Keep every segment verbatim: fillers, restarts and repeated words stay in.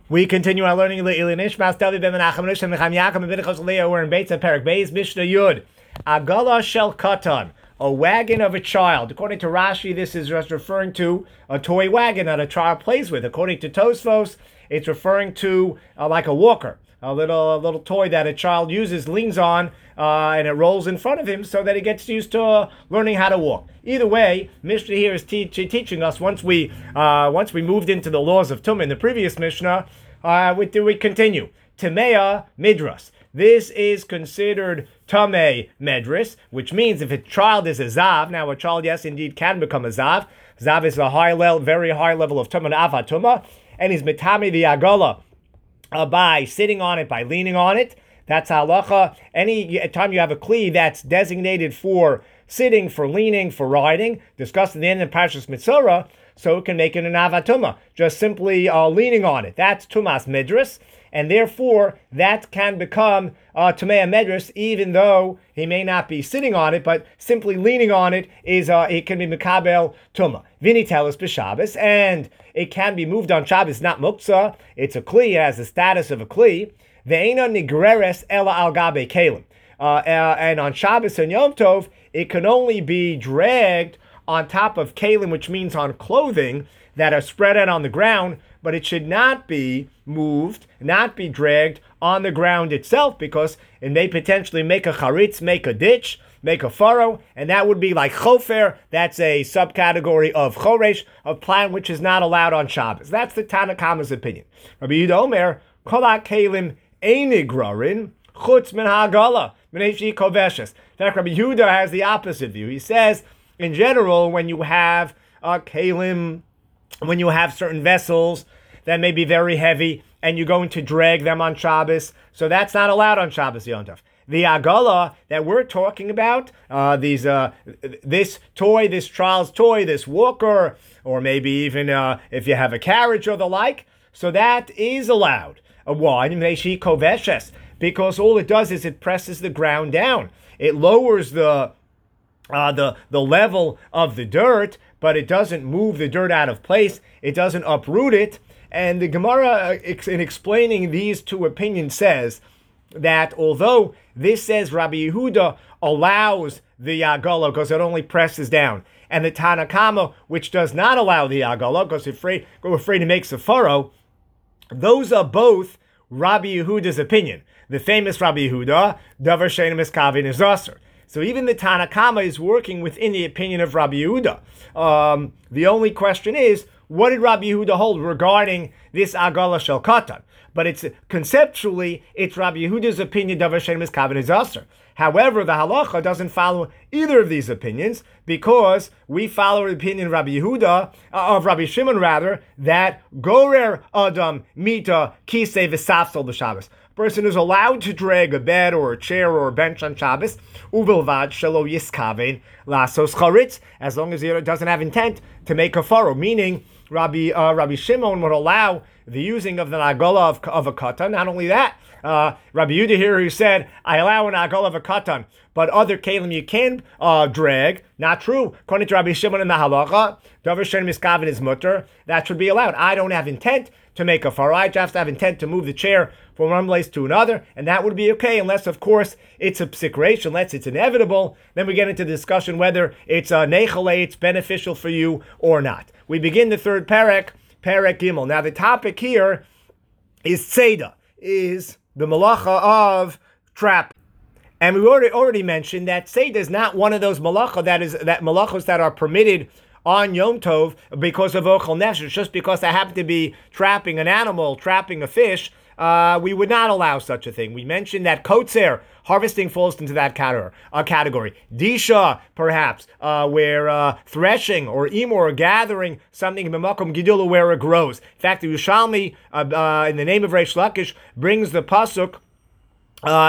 We continue our learning. We're in Beitza Perek Beis, Mishnah Yud. Agala shel katan, a wagon of a child. According to Rashi, this is just referring to a toy wagon that a child plays with. According to Tosfos, it's referring to uh, like a walker, a little a little toy that a child uses, leans on, uh, and it rolls in front of him so that he gets used to uh, learning how to walk. Either way, Mishnah here is te- teaching us once we uh, once we moved into the laws of Tumah in the previous Mishnah, uh, we, we continue. Tamea Midras. This is considered Tamei Medris, which means if a child is a Zav, now a child, yes, indeed, can become a Zav. Zav is a high level, very high level of Tumah, Avat Tumah, and he's Mitami the Agala uh, by sitting on it, by leaning on it. That's halacha. Any time you have a kli that's designated for sitting, for leaning, for riding, discussed in the end of Parshas Mitzorah, so it can make it an avatuma, just simply uh, leaning on it. That's tumas medris, and therefore that can become uh, tumea medris, even though he may not be sitting on it, but simply leaning on it is uh, it can be mekabel tuma. Vinitelis b'Shabbos, and it can be moved on Shabbos, not muktzah. It's a kli, it has the status of a kli. Ve'ena nigreres ela al gabe kalim. Uh, uh, and on Shabbos and Yom Tov, it can only be dragged on top of kalim, which means on clothing that are spread out on the ground, but it should not be moved, not be dragged on the ground itself, because it may potentially make a charitz, make a ditch, make a furrow, and that would be like chofer. That's a subcategory of choresh, of plant which is not allowed on Shabbos. That's the Tanna Kama's opinion. Rabbi Yehuda Omer, kolak kalim einigrarin chutz min ha'agala m'nei koveshes. In fact, Rabbi Yehuda has the opposite view. He says, in general, when you have uh, kalim, when you have certain vessels that may be very heavy, and you're going to drag them on Shabbos, so that's not allowed on Shabbos Yom Tov. The agala that we're talking about, uh, these, uh, this toy, this child's toy, this walker, or maybe even uh, if you have a carriage or the like, so that is allowed. Uh, why? Because all it does is it presses the ground down. It lowers the Uh, the the level of the dirt, but it doesn't move the dirt out of place. It doesn't uproot it. And the Gemara, in explaining these two opinions, says that although this says Rabbi Yehuda allows the Agala because it only presses down, and the Tanna Kama, which does not allow the Agala because it's afraid, afraid it makes a furrow, those are both Rabbi Yehuda's opinion. The famous Rabbi Yehuda, Davar Shein Miskavin is Aser. So even the Tanna Kama is working within the opinion of Rabbi Yehuda. Um, the only question is, what did Rabbi Yehuda hold regarding this Agala Shel Katan? But it's conceptually, it's Rabbi Yehuda's opinion, Davar Shein Miskavin is Aser. However, the halacha doesn't follow either of these opinions, because we follow the opinion of Rabbi Yehuda, uh, of Rabbi Shimon rather, that Gorer Adam Mita Kisei V'Safsol B'Shabbos. Person is allowed to drag a bed or a chair or a bench on Shabbos, uvilvad shelo yiskaven lasos charitz, as long as he doesn't have intent to make a furrow. Meaning, Rabbi uh, Rabbi Shimon would allow the using of the agala of, of a katan. Not only that, uh, Rabbi Yehuda here who said, I allow an agala of a katan, but other kalim you can uh, drag. Not true. According to Rabbi Shimon in the halacha, davar shein miskaven is mutter. That should be allowed. I don't have intent to make a furrow. I just have intent to move the chair from one place to another, and that would be okay, unless, of course, it's a psikration, unless it's inevitable. Then we get into the discussion whether it's a nechale, it's beneficial for you or not. We begin the third perek, perek gimel. Now, the topic here is tzeda, is the malacha of trap. And we already already mentioned that tzeda is not one of those malacha that is that malachos that are permitted on Yom Tov because of ochel nefesh, just because I happen to be trapping an animal, trapping a fish. Uh, we would not allow such a thing. We mentioned that kotzer, harvesting, falls into that category. Uh, category. Disha, perhaps, uh, where uh, threshing or imor, or gathering something in b'makom gidula where it grows. In fact, the Yerushalmi, uh, uh, in the name of Reish Lakish, brings the pasuk, uh,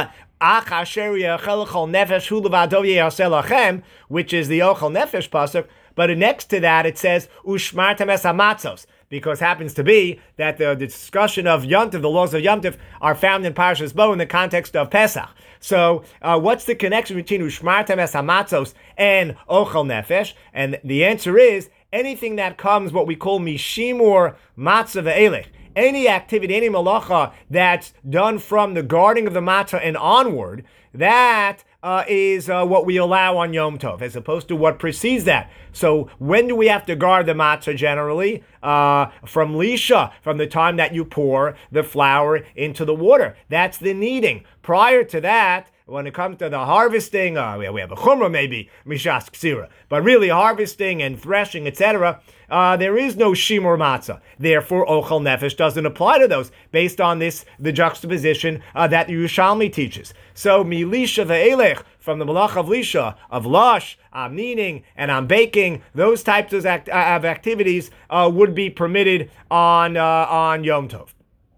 which is the ochel nefesh pasuk, but next to that it says ushmartem es hamatzos, because it happens to be that the, the discussion of Yom Tov, the laws of Yom Tov, are found in Parshas Bo in the context of Pesach. So, uh, what's the connection between ushmartem es hamatzos and ochel nefesh? And the answer is anything that comes what we call mishimur matzah ve'elech, any activity, any malacha that's done from the guarding of the matzah and onward, that uh, is uh, what we allow on Yom Tov, as opposed to what precedes that. So when do we have to guard the matzah generally? Uh, from Lisha, from the time that you pour the flour into the water. That's the kneading. Prior to that, when it comes to the harvesting, uh, we have a chumrah maybe, mishas ksira, but really harvesting and threshing, et cetera, uh, there is no shimur matzah. Therefore, ochel nefesh doesn't apply to those, based on this, the juxtaposition uh, that the Yerushalmi teaches. So, milisha ve'elech, from the malach of lisha, of lush, I'm kneading and I'm baking, those types of, act- of activities uh, would be permitted on uh, on Yom Tov.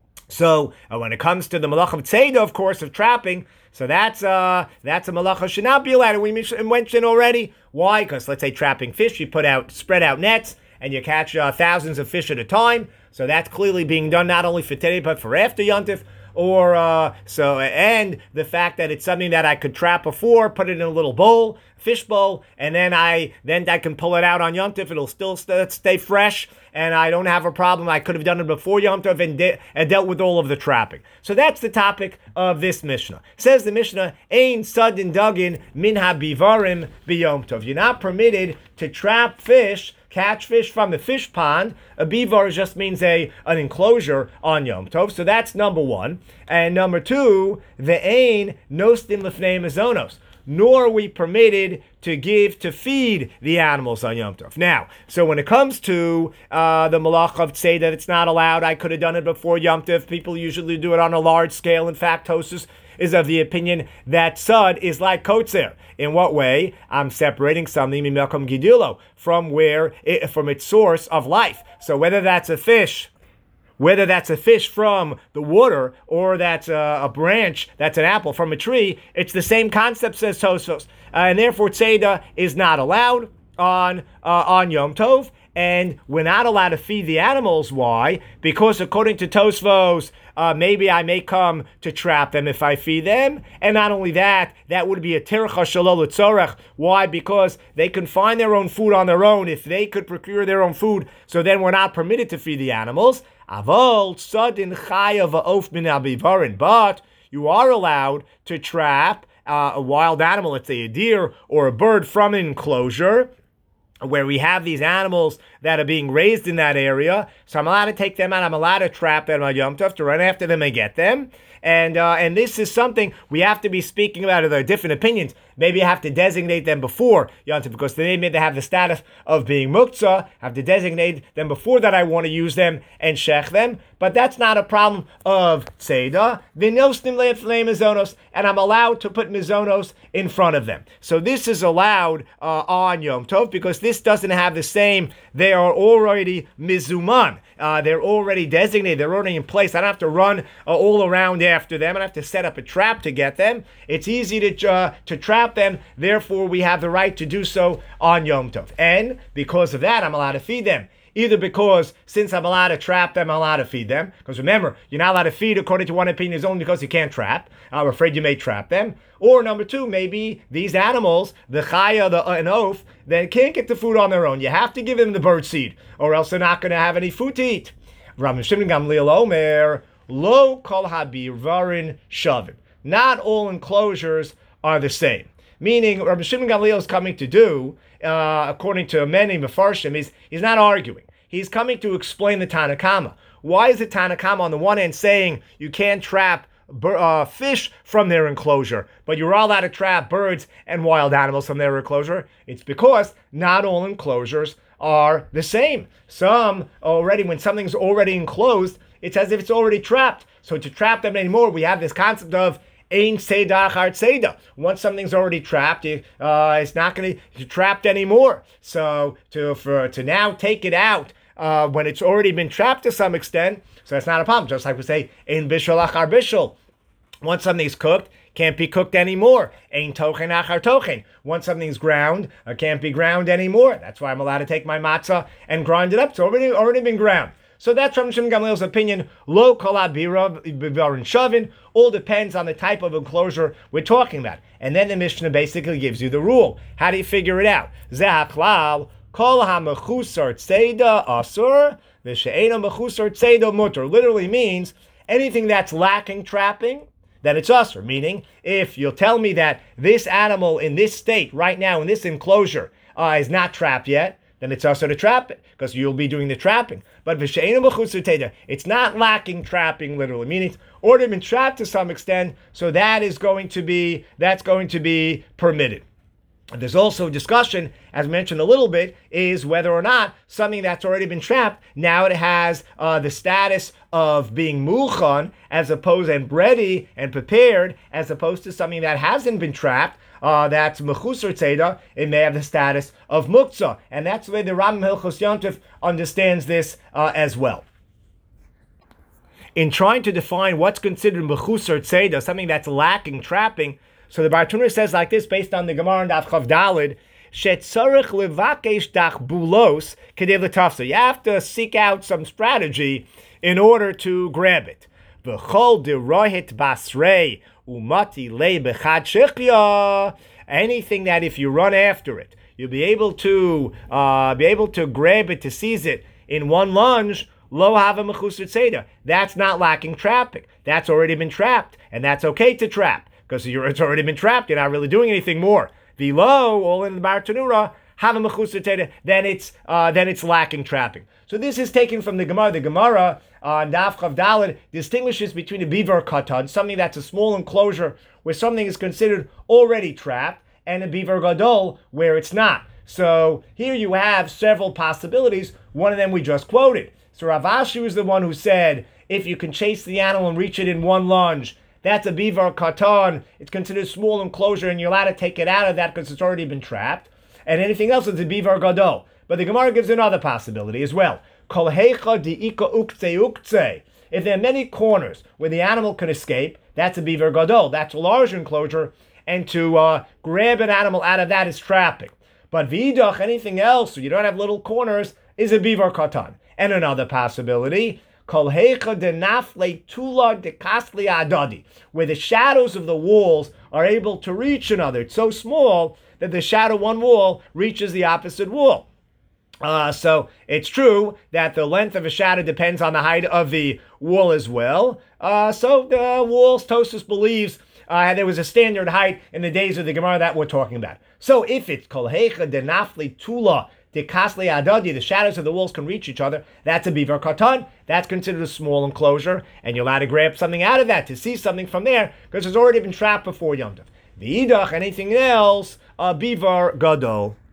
So, uh, when it comes to the malach of tzeidah, of course, of trapping, so that's uh that's a malacha should not be allowed. And we mentioned already why, because let's say trapping fish, you put out spread out nets and you catch uh, thousands of fish at a time. So that's clearly being done not only for today but for after Yontif. Or uh, so, and the fact that it's something that I could trap before, put it in a little bowl, fish bowl, and then I then I can pull it out on Yom Tov. It'll still st- stay fresh, and I don't have a problem. I could have done it before Yom Tov and, de- and dealt with all of the trapping. So that's the topic of this Mishnah. Says the Mishnah, Ein sadin dagin min habivarim biyom tov. You're not permitted to trap fish, catch fish from the fish pond. A bivar just means a an enclosure on Yom Tov. So that's number one. And number two, the ein nostim lefnei mazonos. Nor are we permitted to give, to feed the animals on Yom Tov. Now, so when it comes to uh, the malach of tzeidah, it's not allowed. I could have done it before Yom Tov. People usually do it on a large scale. In fact, Tosfos is of the opinion that sud is like kotzer. In what way? I'm separating something mimelkom gidulo, from where it, from its source of life. So whether that's a fish, whether that's a fish from the water or that's a, a branch, that's an apple from a tree, it's the same concept, says Tosfos. Uh, and therefore, tzeidah is not allowed on uh, on Yom Tov. And we're not allowed to feed the animals. Why? Because according to Tosfos, uh, maybe I may come to trap them if I feed them. And not only that, that would be a tircha shalol tzorech. Why? Because they can find their own food on their own if they could procure their own food. So then we're not permitted to feed the animals. Avol sadin chaya va'of min abivarin. But you are allowed to trap uh, a wild animal, let's say a deer or a bird, from an enclosure where we have these animals that are being raised in that area. So I'm allowed to take them out. I'm allowed to trap them on Yom Tov, to run after them and get them. And uh, and this is something we have to be speaking about. There are different opinions. Maybe you have to designate them before Yom Tov, because they may have the status of being muktzah. Have to designate them before that I want to use them and shech them. But that's not a problem of tzeidah. V'nostim le'efnei mizonos, and I'm allowed to put mizonos in front of them. So this is allowed uh, on Yom Tov, because this doesn't have the same. They are already mizuman. Uh, they're already designated. They're already in place. I don't have to run uh, all around after them. I don't have to set up a trap to get them. It's easy to uh, to trap them. Therefore, we have the right to do so on Yom Tov. And because of that, I'm allowed to feed them. Either because, since I'm allowed to trap them, I'm allowed to feed them. Because remember, you're not allowed to feed, according to one opinion, is only because you can't trap. I'm afraid you may trap them. Or number two, maybe these animals, the chaya, the an oaf, they can't get the food on their own. You have to give them the bird seed, or else they're not going to have any food to eat. Rabbi Shimon Gamliel Omer, lo kol habivarin shavim. Not all enclosures are the same. Meaning, Rabbi Shimon Gamliel is coming to do, uh, according to many Mefarshim, he's, he's not arguing. He's coming to explain the Tanna Kama. Why is the Tanna Kama on the one hand saying you can't trap uh, fish from their enclosure, but you're all allowed to trap birds and wild animals from their enclosure? It's because not all enclosures are the same. Some already, when something's already enclosed, it's as if it's already trapped. So to trap them anymore, we have this concept of Ein Seidah Achar Seidah. Once something's already trapped, uh, it's not going to be trapped anymore. So to for to now take it out uh, when it's already been trapped to some extent, so that's not a problem. Just like we say Ein Bishul Achar Bishul. Once something's cooked, can't be cooked anymore. Ein Tochen Achar Tochen. Once something's ground, it can't be ground anymore. That's why I'm allowed to take my matzah and grind it up. It's already already been ground. So that's from Shimon Gamliel's opinion. Lo kol habivarin shavin. All depends on the type of enclosure we're talking about. And then the Mishnah basically gives you the rule. How do you figure it out? Zeh haklal kol hamechusar tzeidah asur V'she'ena mechusar tzeido mutter literally means anything that's lacking trapping, then it's usher. Meaning, if you'll tell me that this animal in this state, right now in this enclosure, uh, is not trapped yet, then it's usher to trap it, because you'll be doing the trapping. But v'she'ena mechusar tzeido, it's not lacking trapping literally, meaning it's already been trapped to some extent, so that is going to be, that's going to be permitted. There's also discussion, as mentioned a little bit, is whether or not something that's already been trapped, now it has uh, the status of being muchan, as opposed, and ready and prepared, as opposed to something that hasn't been trapped, uh, that's mechusar tzeda, it may have the status of muktzah. And that's the way the Rambam Hilchos Yontif understands this uh, as well. In trying to define what's considered mechusar tzeda, something that's lacking trapping, so the Bartenura says like this, based on the Gemara and Daf Chav Daled, shetzarich levakesh dach bulos kedei l'tafsa. You have to seek out some strategy in order to grab it. V'chol derohit basrei umati le bechad shechya. Anything that if you run after it, you'll be able to uh, be able to grab it, to seize it in one lunge. Lo hava mechusar tzeda. That's not lacking trapping. That's already been trapped, and that's okay to trap, because it's already been trapped. You're not really doing anything more. V'lo, all in the Bartenura, have a mechusar tzeda, then it's uh, then it's lacking trapping. So this is taken from the Gemara. The Gemara on uh, Daf Chav Daled distinguishes between a beaver katan, something that's a small enclosure where something is considered already trapped, and a beaver gadol where it's not. So here you have several possibilities. One of them we just quoted. So Rav Ashi was the one who said, if you can chase the animal and reach it in one lunge, that's a beaver katan. It's considered a small enclosure, and you're allowed to take it out of that because it's already been trapped. And anything else is a beaver gadol. But the Gemara gives another possibility as well. Kol heicha di'ika ukze ukze. If there are many corners where the animal can escape, that's a beaver gadol. That's a large enclosure, and to uh, grab an animal out of that is trapping. But vidach, anything else, so you don't have little corners, is a beaver katan. And another possibility, Kol heicha de nafle tula de kasli adadi, where the shadows of the walls are able to reach another. It's so small that the shadow of one wall reaches the opposite wall. Uh, so it's true that the length of a shadow depends on the height of the wall as well. Uh, so the walls, Tosfos believes, uh, there was a standard height in the days of the Gemara that we're talking about. So if it's Kol heicha de nafle tula the kasli adadi, the shadows of the walls can reach each other, that's a beaver katan. That's considered a small enclosure, and you're allowed to grab something out of that, to see something from there, because it's already been trapped before Yom Tov. V'idach, anything else, a beaver gadol.